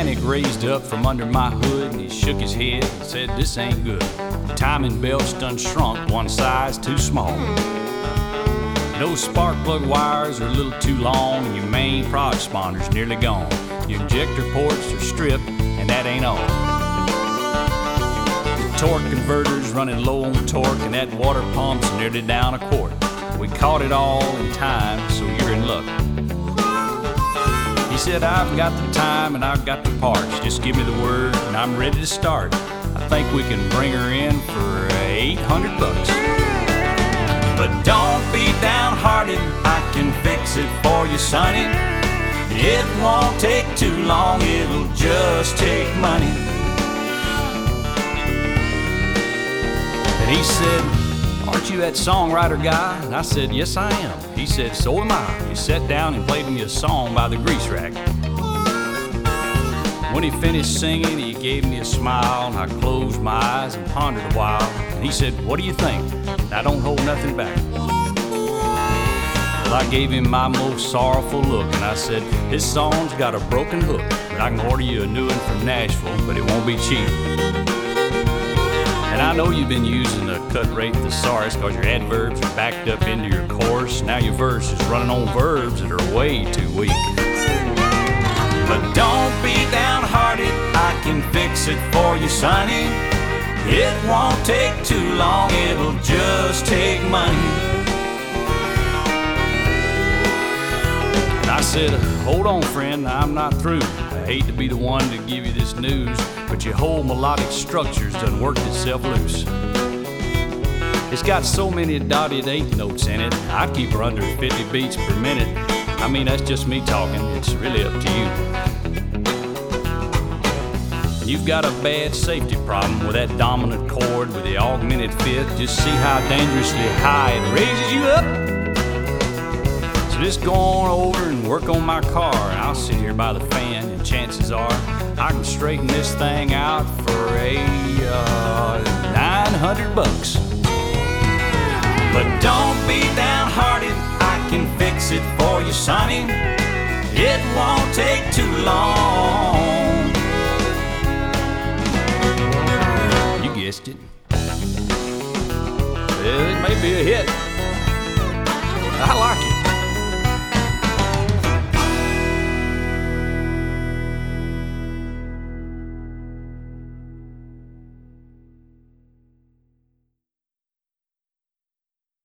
mechanic raised up from under my hood and he shook his head and said, "This ain't good. The timing belt's done shrunk one size too small. Those spark plug wires are a little too long and your main prod sponder's nearly gone. Your injector ports are stripped and that ain't all. The torque converter's running low on torque and that water pump's nearly down a quart. We caught it all in time, so you're in luck." He said, "I've got the time and I've got the parts. Just give me the word and I'm ready to start. I think we can bring her in for $800. But don't be downhearted, I can fix it for you, sonny. It won't take too long, it'll just take money." And he said, "Aren't you that songwriter guy?" And I said, "Yes, I am." He said, "So am I." He sat down and played me a song by the Grease Rack. When he finished singing, he gave me a smile, and I closed my eyes and pondered a while. And he said, "What do you think?" And I don't hold nothing back. Well, I gave him my most sorrowful look, and I said, "This song's got a broken hook, but I can order you a new one from Nashville, but it won't be cheap. And I know you've been using a cut rate thesaurus because your adverbs are backed up into your chorus. Now your verse is running on verbs that are way too weak. But don't be downhearted, I can fix it for you, sonny. It won't take too long, it'll just take money." And I said, "Hold on, friend, I'm not through. I hate to be the one to give you this news, but your whole melodic structure's done worked itself loose. It's got so many dotted eighth notes in it, I'd keep her under 50 beats per minute. I mean, that's just me talking, it's really up to you. You've got a bad safety problem with that dominant chord with the augmented fifth. Just see how dangerously high it raises you up. So just go on over and work on my car, and I'll sit here by the fan, and chances are I can straighten this thing out for $900. But don't be downhearted, I can fix it for you, sonny. It won't take too long." You guessed it. Well, it may be a hit. I like it.